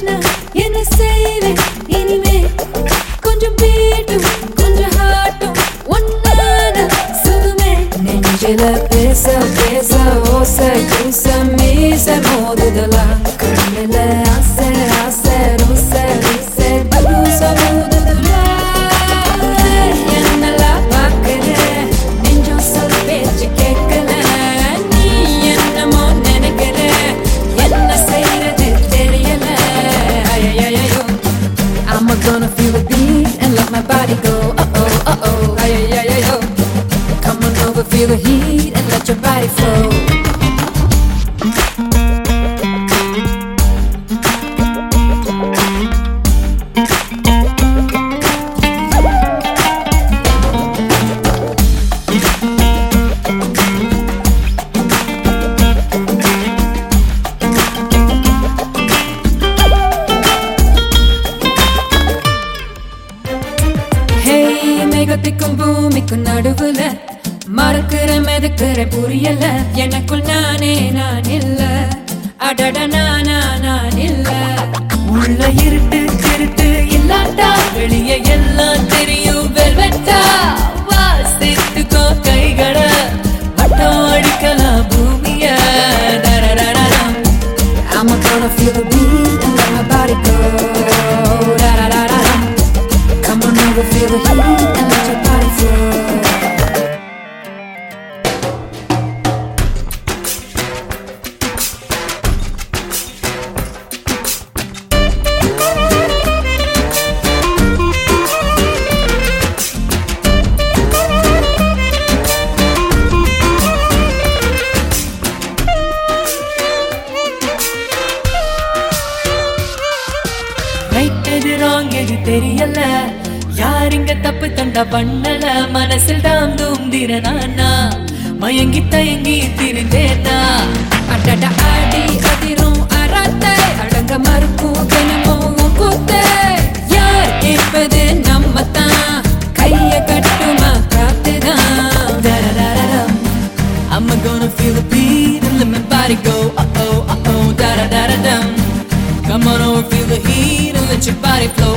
Krishna என்ன செய்வேன் இனிமே கொஞ்சம் பீட்டும் கொஞ்சம் ஹார்ட்டும் ஒன்னான சுகமே நெஞ்சில பேச பேச ஓசை கூச மீச மோதுதலா கண்ணில ஆசை ஆசை ரோசை ரோசை தூச மோதுதலா என்னெல்லாம் பார்க்கல நெஞ்சம் சொல் பேச்சு கேட்கல நீ என்னமோ நினைக்கிற என்ன செய்யறது தெரியல ஐயையோ I'm gonna feel the beat and let my body go oh ஐயையோ come on over feel the heat and let your body flow மேகத்திற்கும் பூமிக்கும் நடுவுல மறக்கிற மெதுக்கிற புரியல எனக்குள் நானே நான் இல்ல அடட நான் இல்ல உள்ள இருட்டு திருட்டு இல்லாட்டா வெளியே எல்லாம் தெரியும் வெல்வெட்டா வாசித்துக்கோ கைகளை வட்டம் அடிக்கலாம் பூமிய I'm gonna feel the beat and let my body go Come on over, feel the heat and let your body flow Right எது wrong எது தெரியல யார் இங்க தப்பு தண்டா பண்ணல மனசில் தான் தூந்திர நானா மயங்கி தயங்கி திரிந்தேனா அடட ஆடி அதிரும் அராத்தை அடங்க மறுக்கும் தினமும் கூத்தே யார் கேட்பது நம்ம தான் கைய கட்டுமா காத்துதான் தரதரம் I'm gonna feel the beat and let my body go oh da-da-da-da-dum Come on over feel the heat and let your body flow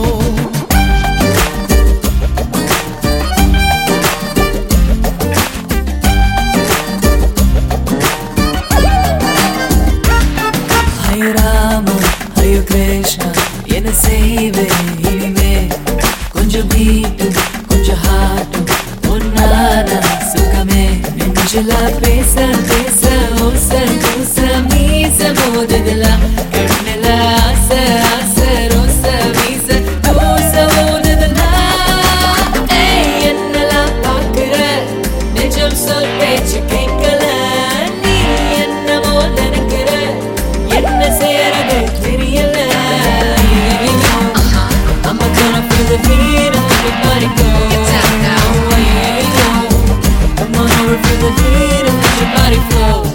Hare Rama, Hare Krishna என்ன செய்வேன் இனிமே கொஞ்சம் பீட்டும் கொஞ்சம் ஹார்ட்டும் ஒன்னான சுகமே நெஞ்சில பேச பேச ஓசை கூச மீச மோதுதலா கண்ணில ஆசை ஆசை ரோசை மீச தூச மோதுதலா என்னெல்லாம் பார்க்கிற நிஜம் சொல் பேச்சு கேட்கல நீ என்னமோ நினைக்கிற என்ன செய்யறது தெரியல I'm gonna feel the heat and let your body go Come on over, feel the heat and let your body flow